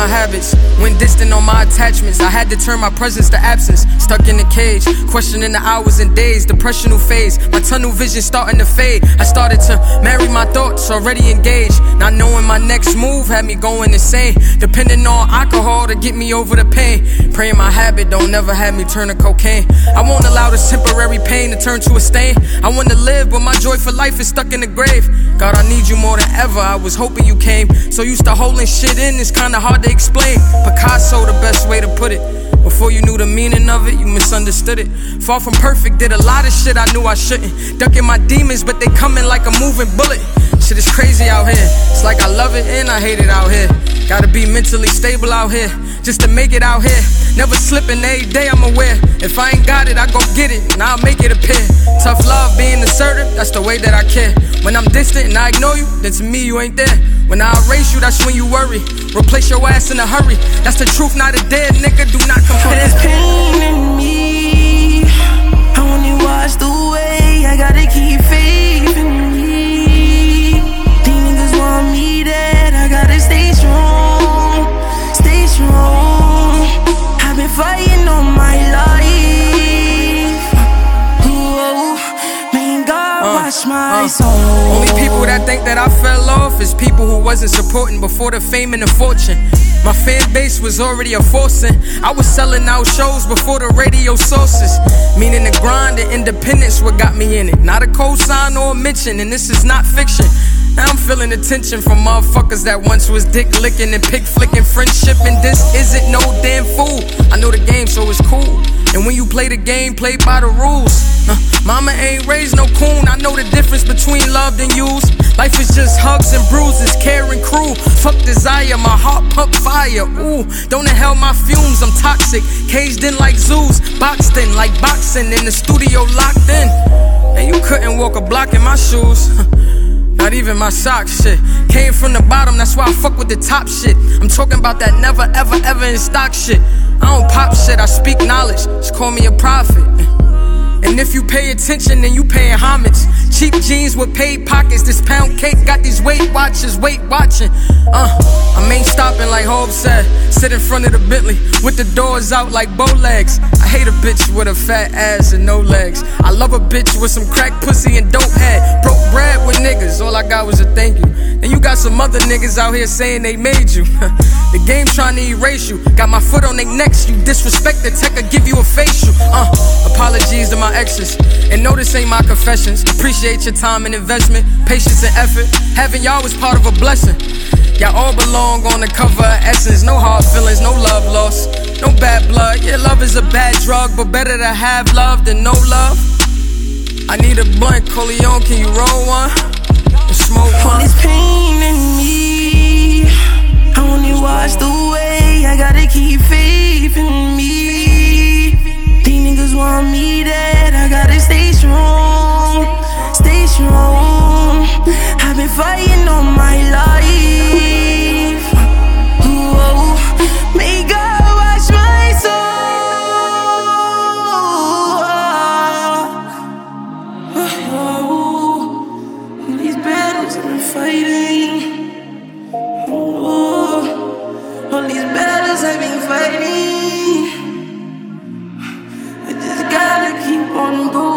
my habits, went distant on my attachments. I had to turn my presence to absence. Stuck in the cage, questioning the hours and days. Depressional phase, my tunnel vision starting to fade. I started to marry my thoughts, already engaged. Not knowing my next move had me going insane. Depending on alcohol to get me over the pain. Praying my habit don't never have me turn to cocaine. I won't allow this temporary pain to turn to a stain. I want to live, but my joy for life is stuck in the grave. God, I need you more than ever. I was hoping you came. So used to holding shit in, it's kinda hard to explain. Picasso, the best way to put it. Before you knew the meaning of it, you misunderstood it. Far from perfect, did a lot of shit I knew I shouldn't. Ducking my demons, but they coming like a moving bullet. Shit is crazy out here. It's like I love it and I hate it out here. Gotta be mentally stable out here, just to make it out here. Never slipping, every day I'm aware. If I ain't got it, I go get it, and I'll make it appear. Tough love, being assertive, that's the way that I care. When I'm distant and I ignore you, then to me you ain't there. When I erase you, that's when you worry. Replace your ass in a hurry. That's the truth, not a dead nigga, do not compare. There's pain in me, I only watch the way. I gotta keep faith in me. These niggas want me dead, I gotta stay strong, stay strong. I've been fighting all my life. Ooh, may God watch my soul. Only people that think that I fell off is people who wasn't supporting before the fame and the fortune. My fan base was already a forcing. I was selling out shows before the radio sources. Meaning the grind and independence what got me in it. Not a cosign or a mention, and this is not fiction. Now I'm feeling the tension from motherfuckers that once was dick licking and pig flicking friendship. And this isn't no damn fool. I know the game, so it's cool. And when you play the game, play by the rules. Mama ain't raised no coon. I know the difference between loved and used. Life is just hugs and bruises, care and cruel. Fuck desire, my heart pump fire. Ooh, don't inhale my fumes, I'm toxic. Caged in like zoos, boxed in like boxing. In the studio locked in. And you couldn't walk a block in my shoes. Not even my socks, shit. Came from the bottom, that's why I fuck with the top shit. I'm talking about that never, ever, ever in stock shit. I don't pop shit, I speak knowledge. Just call me a prophet. And if you pay attention, then you paying homage. Cheap jeans with paid pockets. This pound cake got these Weight Watchers, weight watching. I ain't stopping like Hope said. Sit in front of the Bentley with the doors out like bow legs. I hate a bitch with a fat ass and no legs. I love a bitch with some crack pussy and dope head. Broke bread with niggas, all I got was a thank you. And you got some other niggas out here saying they made you. The game trying to erase you. Got my foot on their necks. You disrespect the tech, I give you a facial. Apologies to my exes. And no, this ain't my confessions. Appreciate your time and investment, patience and effort. Having y'all was part of a blessing. Y'all all belong on the cover of Essence. No hard feelings, no love lost, no bad blood. Yeah, love is a bad drug, but better to have love than no love. I need a blunt, Corleone, can you roll one? And smoke one. All this pain in me, I only watch the way. I gotta keep faith in me. These niggas want me dead, I gotta stay strong, stay strong. I've been fighting all my life. Ooh, may God watch my soul. These battles I've been fighting. All these battles I've been fighting. I just gotta keep on going.